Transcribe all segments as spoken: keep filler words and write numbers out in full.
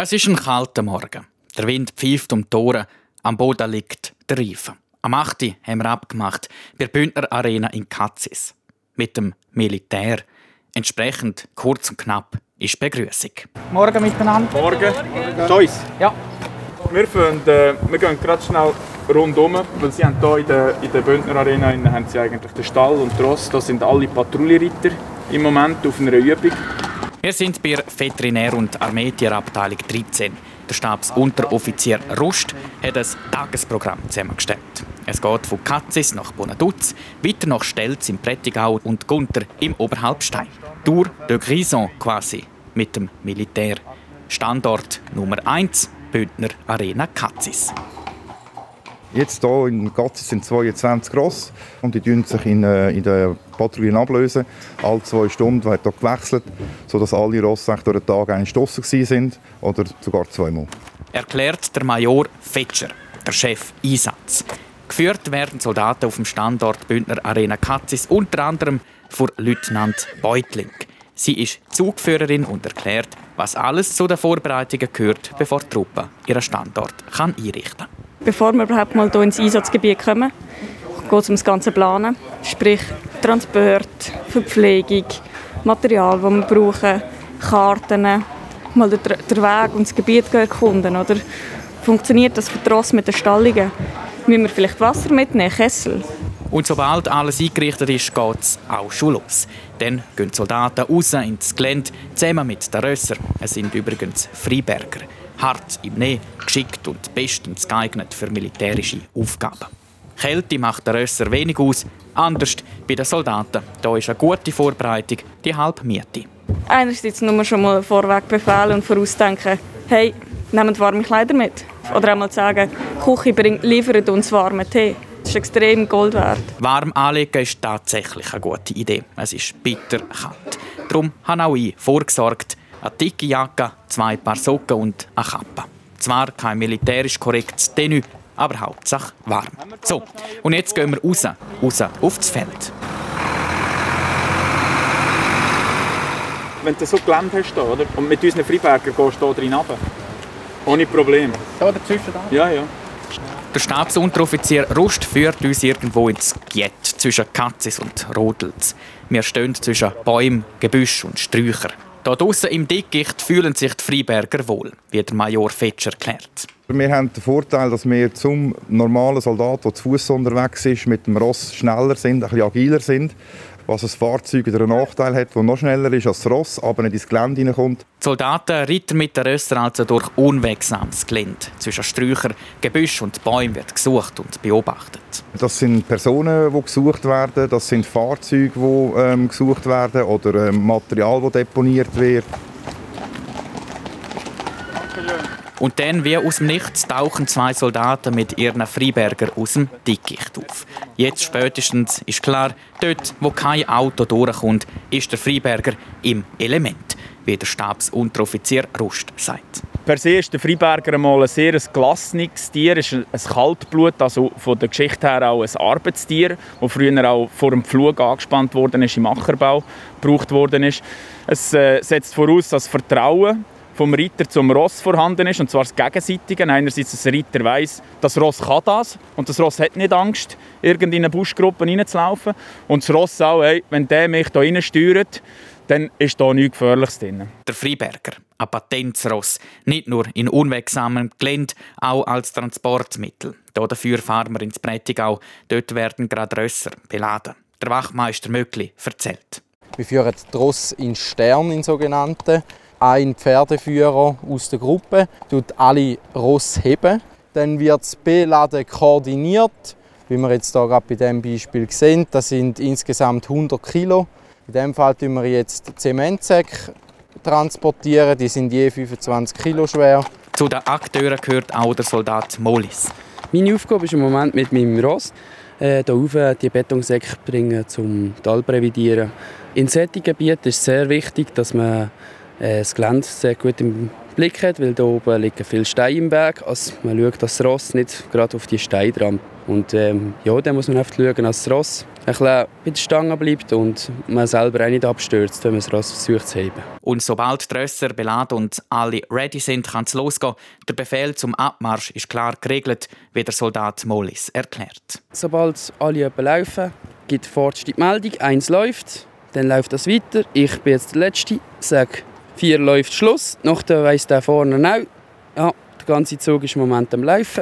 Es ist ein kalter Morgen. Der Wind pfeift um die Tore. Am Boden liegt der Reifen. Am acht Uhr haben wir abgemacht bei der Bündner Arena in Katzis. Mit dem Militär. Entsprechend kurz und knapp ist die Begrüßung. Morgen miteinander. Morgen. Joyce. Ja. Wir, finden, äh, wir gehen gerade schnell rundum, weil sie haben hier in der, in der Bündner Arena haben sie eigentlich den Stall und die Ross. Da sind alle Patrouillenritter im Moment auf einer Übung. Wir sind bei der Veterinär- und Armeetierabteilung dreizehn. Der Stabsunteroffizier Rust hat ein Tagesprogramm zusammengestellt. Es geht von Katzis nach Bonaduz, weiter nach Stelz im Prättigau und Gunter im Oberhalbstein. Tour de Grison quasi mit dem Militär. Standort Nummer eins, Bündner Arena Katzis. Jetzt hier in Katzis sind zweiundzwanzig Ross und die lösen sich in, äh, in den Patrouillen ablösen. Alle zwei Stunden wird hier gewechselt, sodass alle Rosse durch den Tag einmal draussen sind oder sogar zweimal. Erklärt der Major Fetscher, der Chef Einsatz. Geführt werden Soldaten auf dem Standort Bündner Arena Katzis unter anderem von Leutnant Beutling. Sie ist Zugführerin und erklärt, was alles zu den Vorbereitungen gehört, bevor die Truppe ihren Standort kann einrichten kann. Bevor wir überhaupt mal hier ins Einsatzgebiet kommen, geht es um das ganze Planen. Sprich Transport, Verpflegung, Material, das wir brauchen, Karten, mal den, den Weg und das Gebiet erkunden. Oder funktioniert das für die Rosse mit den Stallungen? Müssen wir vielleicht Wasser mitnehmen, Kessel? Und sobald alles eingerichtet ist, geht es auch schon los. Dann gehen die Soldaten raus ins Gelände, zusammen mit den Rössern. Es sind übrigens Freiberger. Hart im Nähe, geschickt und bestens geeignet für militärische Aufgaben. Kälte macht den Rösser wenig aus, anders bei den Soldaten. Da ist eine gute Vorbereitung die halbe Miete. Einerseits nur schon mal vorweg befehlen und vorausdenken, hey, nehmt warme Kleider mit. Oder einmal sagen, die Küche bringt, liefert uns warmen Tee. Das ist extrem Gold wert. Warm anlegen ist tatsächlich eine gute Idee. Es ist bitter kalt. Darum habe auch ich vorgesorgt. Eine dicke Jacke, zwei Paar Socken und eine Kappe. Zwar kein militärisch korrektes Tenue, aber Hauptsache warm. So, und jetzt gehen wir raus, raus auf das Feld. Wenn du so Gelände hast, oder? Und mit unseren Freibergern gehst du hier drin runter. Ohne Probleme. Da dazwischen da? Ja, ja. Der Stabsunteroffizier Rust führt uns irgendwo ins Giet zwischen Katzis und Rodels. Wir stehen zwischen Bäumen, Gebüsch und Sträuchern. Hier draussen im Dickicht fühlen sich die Freiberger wohl, wie der Major Fetscher erklärt. Wir haben den Vorteil, dass wir zum normalen Soldat, der zu Fuß unterwegs ist, mit dem Ross schneller sind, ein bisschen agiler sind. Was ein Fahrzeug einen Nachteil hat, das noch schneller ist als das Ross, aber nicht ins Gelände hineinkommt. Die Soldaten reiten mit den Rössern also durch unwegsames Gelände. Zwischen Sträuchern, Gebüsch und Bäumen wird gesucht und beobachtet. Das sind Personen, die gesucht werden, das sind Fahrzeuge, die ähm, gesucht werden oder ähm, Material, das deponiert wird. Und dann, wie aus dem Nichts, tauchen zwei Soldaten mit ihren Freiberger aus dem Dickicht auf. Jetzt spätestens ist klar, dort, wo kein Auto durchkommt, ist der Freiberger im Element, wie der Stabsunteroffizier Rust sagt. Per se ist der Freiberger einmal ein sehr gelassenes Tier, ist ein Kaltblut, also von der Geschichte her auch ein Arbeitstier, das früher auch vor dem Pflug angespannt worden ist, im Ackerbau gebraucht worden ist. Es äh, setzt voraus, dass Vertrauen vom Reiter zum Ross vorhanden ist, und zwar das Gegenseitige. Einerseits, dass der Reiter weiss, das Ross kann das und das Ross hat nicht Angst, irgendwie in eine Buschgruppe reinzulaufen. Und das Ross auch, hey, wenn der mich hier reinsteuert, dann ist da nichts Gefährliches drin. Der Freiberger, ein Patentsross, nicht nur in unwegsamem Gelände, auch als Transportmittel. Dafür fahren wir ins Prättigau, dort werden gerade Rösser beladen. Der Wachmeister Möckli erzählt. Wir führen die Ross in Stern, in sogenannten. Ein Pferdeführer aus der Gruppe tut alle Ross heben. Dann wird das Beladen koordiniert. Wie wir jetzt hier gerade bei diesem Beispiel sehen, das sind insgesamt hundert Kilo. In diesem Fall transportieren wir jetzt Zementsäcke transportieren. Die sind je fünfundzwanzig Kilo schwer. Zu den Akteuren gehört auch der Soldat Molis. Meine Aufgabe ist im Moment mit meinem Ross, äh, hier rauf die Betonsäcke bringen, um Tal zu revidieren. In solchen Gebieten ist es sehr wichtig, dass man das Gelände sehr gut im Blick hat, weil hier oben liegen viele Steine im Weg. Also man schaut, dass das Ross nicht gerade auf die Steine rammt. Und ähm, ja, dann muss man einfach schauen, dass das Ross bisschen bei der Stange bleibt und man selber auch nicht abstürzt, wenn man das Ross versucht zu heben. Und sobald die Rösser beladen und alle ready sind, kann es losgehen. Der Befehl zum Abmarsch ist klar geregelt, wie der Soldat Mollis erklärt. Sobald alle laufen, gibt vorderste die Meldung, eins läuft, dann läuft das weiter. Ich bin jetzt der Letzte, sage, vier läuft Schluss. Nachher weiss der vorne auch, ja, der ganze Zug ist im Moment am Laufen.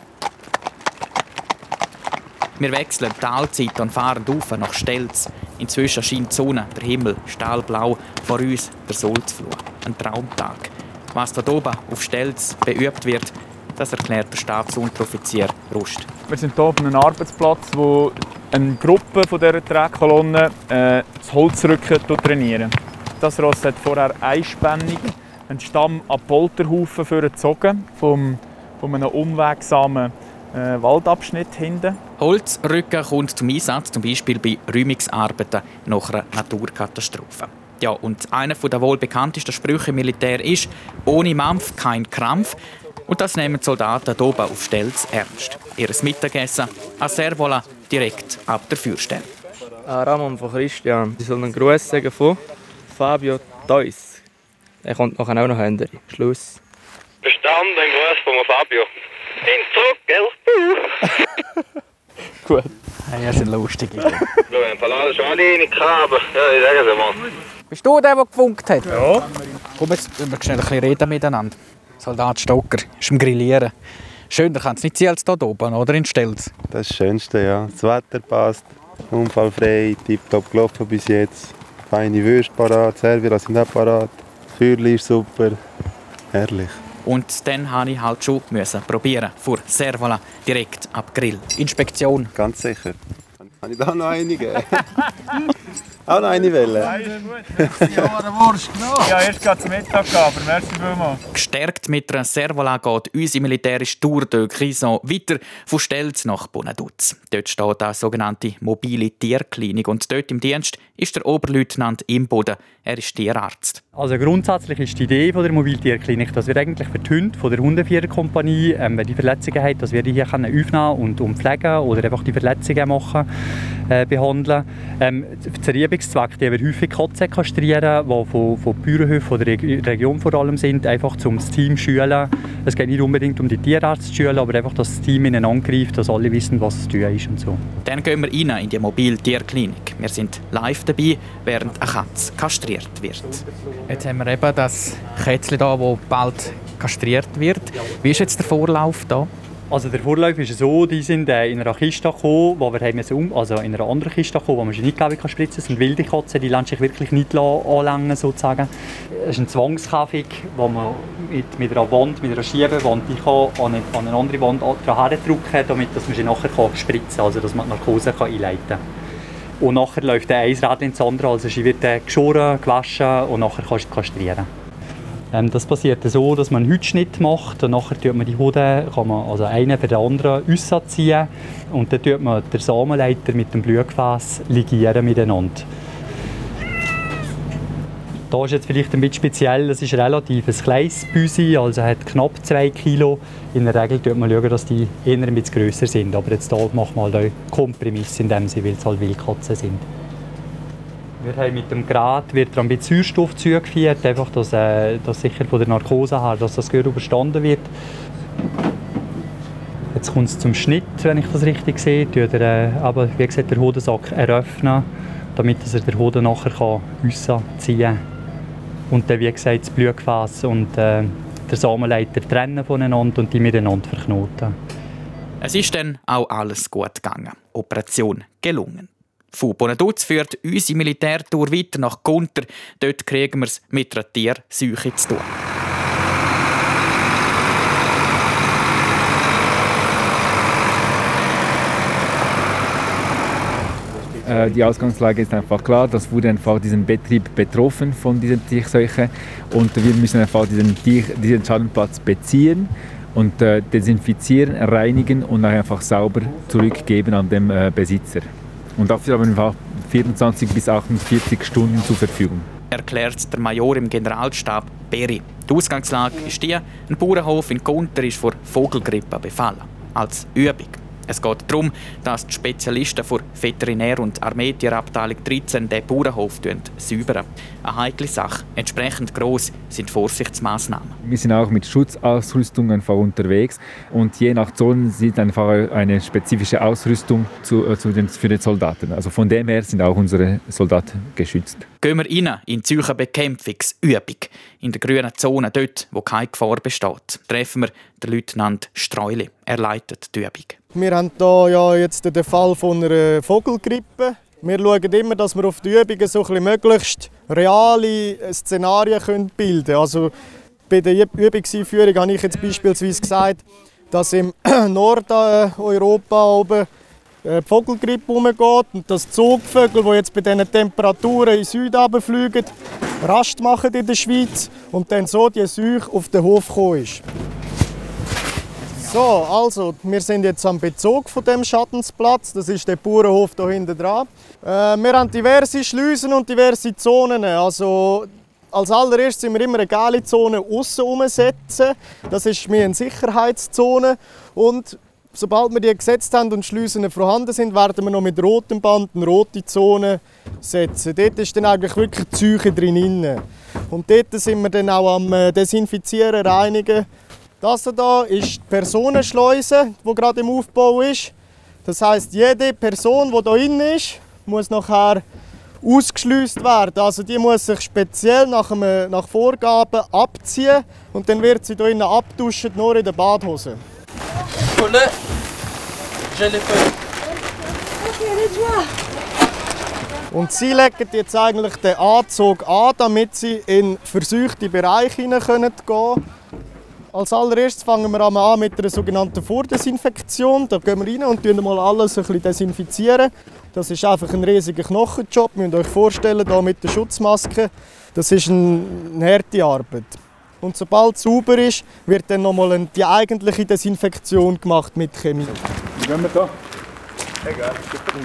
Wir wechseln die Talzeit und fahren auf nach Stelz. Inzwischen scheint die Sonne, der Himmel stahlblau, vor uns der Sulzfluh. Ein Traumtag. Was dort oben auf Stelz beübt wird, das erklärt der Stabsunteroffizier Rust. Wir sind hier auf einem Arbeitsplatz, wo eine Gruppe von dieser Trägkolonne äh, das Holzrücken trainieren. Das Ross hat vorher einspännig einen Stamm an Polterhaufen vorgezogen, vom, von einem unwegsamen äh, Waldabschnitt hinten. Holzrücken kommt zum Einsatz, zum Beispiel bei Räumungsarbeiten nach einer Naturkatastrophe. Ja, und einer der wohl bekanntesten Sprüche im Militär ist «Ohne Mampf kein Krampf». Und das nehmen die Soldaten hier oben auf Stelz ernst. Ihr Mittagessen an Servola direkt ab der Feuerstelle. Ah, Ramon von Christian. Sie sollen einen Gruß sagen von Fabio Theus. Er kommt nachher auch noch hinterher. Schluss. Bestanden, ein Gruß von Fabio. In zurück, gell? Gut. Ja, das sind lustige. Du, ein paar Laden schon alle reingekommen, aber ja, ich sage es mal. Bist du der, der gefunkt hat? Ja. Komm, jetzt wir schnell ein bisschen reden miteinander. Soldat Stocker ist am Grillieren. Schöner kann es nicht sein als hier oben, oder in Stelz? Das ist das Schönste, ja. Das Wetter passt, unfallfrei, tipptopp gelaufen bis jetzt. Feine Würste parat, Serviera sind auch parat. Das Feuerli ist super, herrlich. Und dann musste ich halt schon probieren, vor Servola direkt ab Grill. Inspektion. Ganz sicher. Habe ich da noch einige? Auch noch eine Welle? Ja, erst gerade zum Mittag, aber merci vielmals. Gestärkt mit einer Servola geht unsere militärische Tour de Crison weiter von Stelz nach Bonaduz. Dort steht eine sogenannte mobile Tierklinik und dort im Dienst ist der Oberleutnant Imboden. Er ist Tierarzt. Also grundsätzlich ist die Idee von der Mobiltierklinik, dass wir eigentlich für die Hunde von der Hundeführerkompanie, ähm, wenn die Verletzungen haben, dass wir die hier aufnehmen und umpflegen oder einfach die Verletzungen machen, äh, behandeln. Ähm, für den Übungszweck, die wir häufig Katzen kastrieren, die von, von Bauernhöfen der Region vor allem sind, einfach um das Team zu schulen. Es geht nicht unbedingt um die Tierärzte zu schulen, aber einfach, dass das Team ineinander greift, dass alle wissen, was zu tun ist und so. Dann gehen wir rein in die Mobiltierklinik. Wir sind live dabei, während eine Katze kastriert wird. Jetzt haben wir eben das Kätzchen hier, das bald kastriert wird. Wie ist jetzt der Vorlauf hier? Also der Vorlauf ist so, die sind äh, in einer Kiste gekommen, wo wir haben um, also in einer anderen Kiste gekommen, wo man sie nicht glaube ich, kann spritzen kann. Das sind wilde Katzen, die lassen sich wirklich nicht anlangen sozusagen. Es ist ein Zwangskaffig, wo man mit, mit einer Wand, mit einer Schiebewand, die kann an eine, an eine andere Wand dran drücken kann, damit dass man sie nachher kann spritzen kann, also dass man die Narkose kann einleiten kann. Und nachher läuft der ein Rädchen ins andere, also sie wird äh, geschoren, gewaschen und nachher kannst du kastrieren. Ähm, das passiert so, dass man einen Hütschnitt macht und nachher tut man die Hoden, kann man also einen für den anderen rausziehen und dann tut man den Samenleiter mit dem Blutgefäß ligieren miteinander. Da ist jetzt vielleicht ein bisschen speziell, es ist relativ ein kleines Büsi, also hat knapp zwei Kilo. In der Regel schaut man, dass die eher ein bisschen grösser sind, aber jetzt hier macht man halt Kompromiss, in dem sie, weil es halt Wildkatzen sind. Wir haben mit dem Gerät wird ein bisschen Sauerstoff zugeführt, einfach, dass, äh, dass sicher von der Narkose her, dass das gut überstanden wird. Jetzt kommt es zum Schnitt, wenn ich das richtig sehe. Wir äh, aber, wie gesagt, den Hodensack eröffnen, damit er den Hoden nachher rausziehen kann. Und dann, wie gesagt, das Blutgefäß und äh, der Samenleiter trennen voneinander und die miteinander verknoten. Es ist dann auch alles gut gegangen. Operation gelungen. Von Bonaduz führt unsere Militärtour weiter nach Gunter. Dort kriegen wir es mit einer Tierseuche zu tun. Die Ausgangslage ist einfach klar, das wurde einfach diesen Betrieb betroffen von dieser Tierseuche und wir müssen einfach diesen, Tier, diesen Schadenplatz beziehen und äh, desinfizieren, reinigen und dann einfach sauber zurückgeben an den äh, Besitzer. Und dafür haben wir einfach vierundzwanzig bis achtundvierzig Stunden zur Verfügung. Erklärt der Major im Generalstab Berry. Die Ausgangslage ist die, ein Bauernhof in Gunter ist vor Vogelgrippe befallen. Als Übung. Es geht darum, dass die Spezialisten der Veterinär- und Armeetierabteilung dreizehn den Bauernhof säubern. Eine heikle Sache. Entsprechend gross sind Vorsichtsmaßnahmen. Wir sind auch mit Schutzausrüstung einfach unterwegs und je nach Zone sieht einfach eine spezifische Ausrüstung zu, äh, zu den, für die Soldaten. Also von dem her sind auch unsere Soldaten geschützt. Gehen wir rein in die Zürcher Bekämpfungsübung. In der grünen Zone, dort, wo keine Gefahr besteht, treffen wir den Leutnant Streuli. Er leitet die Übung. Wir haben hier ja jetzt den Fall von einer Vogelgrippe. Wir schauen immer, dass wir auf die Übungen so ein bisschen möglichst reale Szenarien bilden können. Also bei der Übungseinführung habe ich jetzt beispielsweise gesagt, dass im Nordeuropa oben die Vogelgrippe herumgeht und dass Zugvögel, die jetzt bei diesen Temperaturen in den Süden runterfliegen, Rast machen in der Schweiz und dann so die Seuche auf den Hof gekommen ist. So, also, wir sind jetzt am Bezug von dem Schattensplatz. Das ist der Bauernhof hier hinten dran. Äh, wir haben diverse Schleusen und diverse Zonen. Also, als allererstes sind wir immer eine gelbe Zone aussen umsetzen. Das ist mir eine Sicherheitszone. Und sobald wir die gesetzt haben und Schleusen vorhanden sind, werden wir noch mit rotem Band eine rote Zone setzen. Dort ist dann eigentlich wirklich die Seuche drin. Und dort sind wir dann auch am Desinfizieren, Reinigen. Das hier ist die Personenschleuse, die gerade im Aufbau ist. Das heisst, jede Person, die hier drin ist, muss nachher ausgeschleust werden. Also die muss sich speziell nach, einem, nach Vorgaben abziehen und dann wird sie hier innen abduschen, nur in der Badhose. Und sie legen jetzt eigentlich den Anzug an, damit sie in verseuchte Bereiche hinein gehen können. Als allererstes fangen wir an mit einer sogenannten Vordesinfektion. Da gehen wir rein und desinfizieren mal alles ein bisschen desinfizieren. Das ist einfach ein riesiger Knochenjob. Ihr müsst euch vorstellen, hier mit der Schutzmaske. Das ist eine harte Arbeit. Und sobald es sauber ist, wird dann nochmal die eigentliche Desinfektion gemacht mit Chemie. Wie gehen wir da? Egal.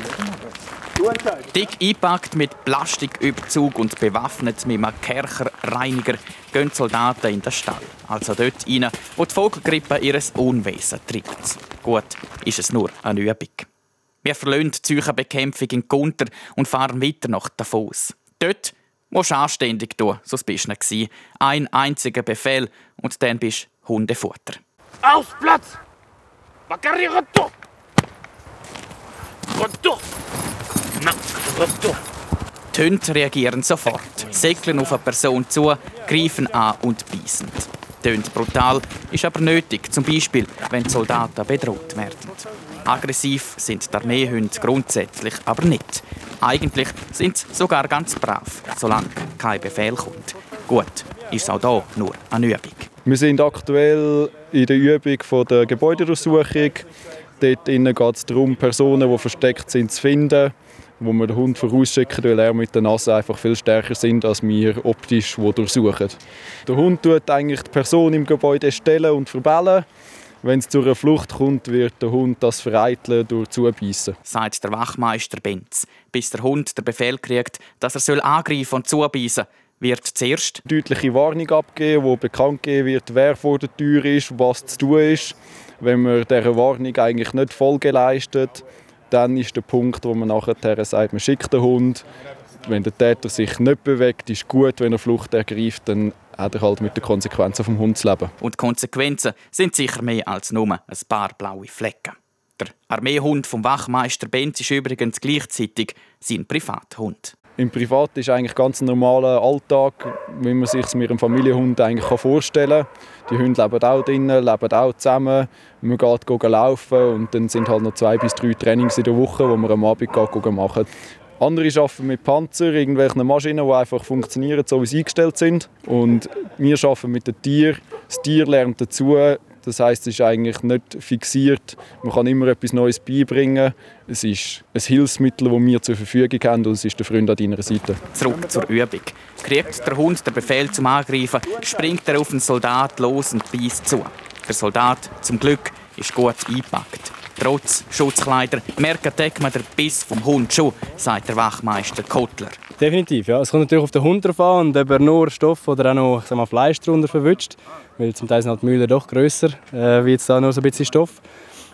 Dick eingepackt mit Plastiküberzug und bewaffnet mit einem Kercherreiniger gehen die Soldaten in den Stall. Also dort rein, wo die Vogelgrippe ihr Unwesen treibt. Gut, ist es nur eine Übung. Wir verlassen die Zürcher Bekämpfung in Gunter und fahren weiter nach Davos. Dort musst du anständig tun, sonst bist du nicht. Ein einziger Befehl und dann bist du Hundefutter. Aus Platz! Bakari, retour! Retour! Die Hunde reagieren sofort, segeln auf eine Person zu, greifen an und beißen. Tönt brutal, ist aber nötig, zum Beispiel, wenn die Soldaten bedroht werden. Aggressiv sind die Armeehunde grundsätzlich aber nicht. Eigentlich sind sie sogar ganz brav, solange kein Befehl kommt. Gut, ist auch hier nur eine Übung. Wir sind aktuell in der Übung der Gebäudedurchsuchung. Dort geht es darum, Personen, die versteckt sind, zu finden, wo wir den Hund vorausschicken, weil er mit der Nase einfach viel stärker sind, als wir optisch durchsuchen. Der Hund tut eigentlich die Person im Gebäude stellen und verbellen. Wenn es zu einer Flucht kommt, wird der Hund das vereiteln durch Zubeissen. Sagt der Wachmeister Benz. Bis der Hund den Befehl kriegt, dass er angreifen und zubeissen soll, wird zuerst eine deutliche Warnung abgeben, wo bekannt gegeben wird, wer vor der Tür ist, was zu tun ist. Wenn man dieser Warnung eigentlich nicht Folge leistet, dann ist der Punkt, wo man nachher sagt, man schickt den Hund. Wenn der Täter sich nicht bewegt, ist gut. Wenn er Flucht ergreift, dann hat er halt mit den Konsequenzen vom Hund zu leben. Und die Konsequenzen sind sicher mehr als nur ein paar blaue Flecken. Der Armeehund vom Wachmeister Benz ist übrigens gleichzeitig sein Privathund. Im Privat ist eigentlich ganz ein normaler Alltag, wie man sich es mit einem Familienhund eigentlich vorstellen kann. Die Hunde leben auch drinnen, leben auch zusammen. Man geht laufen und dann sind halt noch zwei bis drei Trainings in der Woche, wo man am Abend geht, machen. Andere arbeiten mit Panzer, irgendwelchen Maschinen, die einfach funktionieren, so wie sie eingestellt sind. Und wir arbeiten mit den Tieren. Das Tier lernt dazu. Das heisst, es ist eigentlich nicht fixiert. Man kann immer etwas Neues beibringen. Es ist ein Hilfsmittel, das wir zur Verfügung haben, und es ist der Freund an deiner Seite. Zurück zur Übung. Kriegt der Hund den Befehl zum Angreifen, springt er auf den Soldat los und beißt zu. Der Soldat, zum Glück, ist gut eingepackt. Trotz Schutzkleider merkt man den Biss vom Hund schon, sagt der Wachmeister Kottler. Definitiv, ja. Es kommt natürlich auf den Hund drauf an und ob er nur Stoff oder auch noch, ich sag mal, Fleisch darunter verwünscht. Weil zum Teil sind halt die Mühlen doch grösser, äh, wie jetzt da nur so ein bisschen Stoff.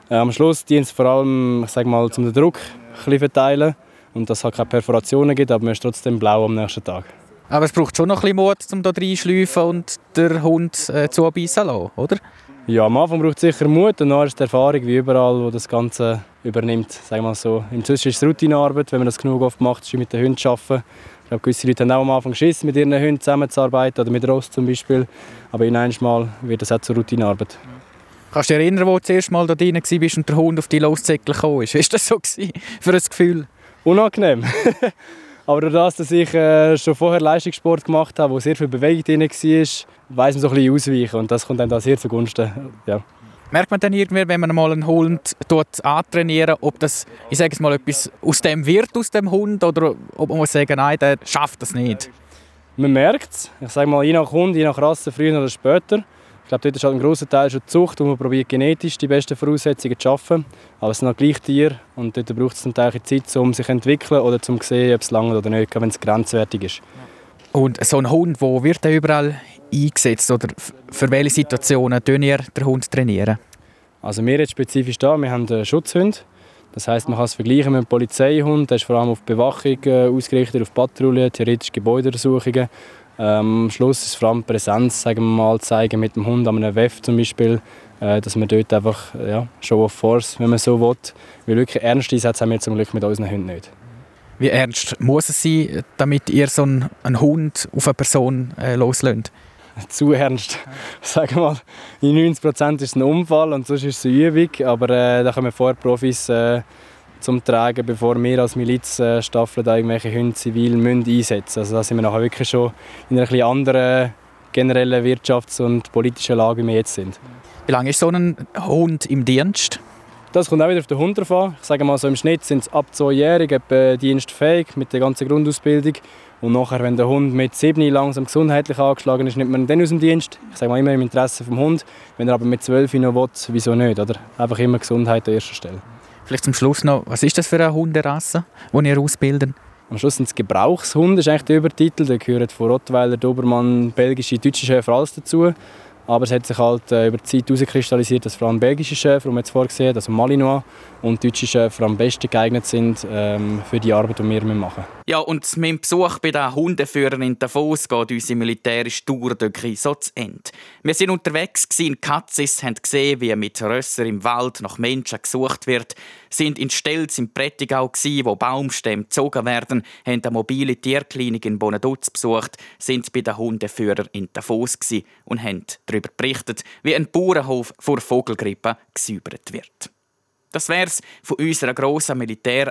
Äh, am Schluss dient es vor allem, ich sage mal, um den Druck ein bisschen verteilen und dass es halt keine Perforationen gibt, aber man ist trotzdem blau am nächsten Tag. Aber es braucht schon noch ein bisschen Mut, um hier reinzuschleifen und den Hund äh, zubeissen zu lassen, oder? Ja, am Anfang braucht es sicher Mut und dann ist die Erfahrung wie überall, wo das Ganze übernimmt. Sagen wir mal so. Inzwischen ist es Routinearbeit, wenn man das genug oft macht, ist mit den Hunden zu arbeiten. Ich glaube, gewisse Leute haben auch am Anfang Schiss, mit ihren Hunden zusammenzuarbeiten oder mit Ross zum Beispiel. Aber in einem Mal wird das auch zur Routinearbeit. Kannst du dich erinnern, wo du das erste Mal da drin warst und der Hund auf die Loszettel gekommen ist? Wie war das so für ein Gefühl? Unangenehm. Aber dadurch, dass ich äh, schon vorher Leistungssport gemacht habe, wo sehr viel Bewegung drin war, weiss man so ein bisschen ausweichen und das kommt dann da sehr zugunsten. Ja. Merkt man dann irgendwie, wenn man mal einen Hund antrainieren, ob das, ich sage es mal, etwas aus dem wird, aus dem Hund, oder ob man muss sagen, nein, der schafft das nicht? Man merkt es. Ich sage mal, je nach Hund, je nach Rasse, früher oder später. Ich glaube, dort ist halt ein grosser Teil schon die Zucht, wo man probiert, genetisch die besten Voraussetzungen zu schaffen. Aber es sind halt gleich Tiere und dort braucht es zum Teil Zeit, um sich zu entwickeln oder um zu sehen, ob es lange oder nicht, wenn es grenzwertig ist. Und so ein Hund, wo wird der überall eingesetzt oder für welche Situationen trainiert ihr den Hund trainieren? Also wir jetzt spezifisch da, wir haben einen Schutzhund. Das heisst, man kann es vergleichen mit einem Polizeihund. Der ist vor allem auf Bewachung äh, ausgerichtet, auf Patrouillen, theoretisch Gebäudeuntersuchungen. Ähm, am Schluss ist es vor allem Präsenz, sagen wir mal, zeigen mit dem Hund an einem W E F zum Beispiel, äh, dass man dort einfach ja, Show of Force, wenn man so will. Weil wirklich ernste Einsätze haben wir zum Glück mit unseren Hunden nicht. Wie ernst muss es sein, damit ihr so einen, einen Hund auf eine Person äh, loslässt? Zu ernst. Sagen wir mal, in neunzig Prozent ist es ein Unfall und sonst ist es eine Übung. Aber äh, da kommen vorher Profis äh, zum Tragen, bevor wir als Milizstaffel da irgendwelche Hunde zivil einsetzen müssen. Also da sind wir nachher wirklich schon in einer etwas anderen generellen Wirtschafts- und politischen Lage, wie wir jetzt sind. Wie lange ist so ein Hund im Dienst? Das kommt auch wieder auf den Hund drauf an. Ich sage mal, so im Schnitt sind es ab zweijährig etwa dienstfähig mit der ganzen Grundausbildung. Und nachher, wenn der Hund mit sieben langsam gesundheitlich angeschlagen ist, nimmt man ihn dann aus dem Dienst. Ich sage mal immer im Interesse des Hundes. Wenn er aber mit zwölf noch will, wieso nicht? Oder? Einfach immer Gesundheit an erster Stelle. Vielleicht zum Schluss noch, was ist das für eine Hunderasse, die ihr ausbildet? Am Schluss sind es Gebrauchshunde, ist eigentlich der Übertitel. Da gehören von Rottweiler, Dobermann, belgische, deutsche Schäfer alles dazu. Aber es hat sich halt äh, über die Zeit herauskristallisiert, dass vor allem belgische Schäfer, die wir jetzt vorgesehen, also Malinois, und deutsche Schäfer am besten geeignet sind ähm, für die Arbeit, die wir machen. Ja, und mit dem Besuch bei den Hundeführern in Davos geht unsere militärische Tour so zu Ende. Wir waren unterwegs in Katzis, haben gesehen, wie mit Rösser im Wald nach Menschen gesucht wird, sind in Stelz im Prättigau, wo Baumstämme gezogen werden, haben eine mobile Tierklinik in Bonaduz besucht, sind bei den Hundeführern in Davos und haben darüber berichtet, wie ein Bauernhof vor Vogelgrippe gesäubert wird. Das wär's von unserer grossen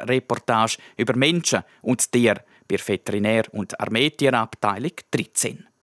Militärreportage über Menschen und Tiere bei der Veterinär- und Armeetierabteilung dreizehn.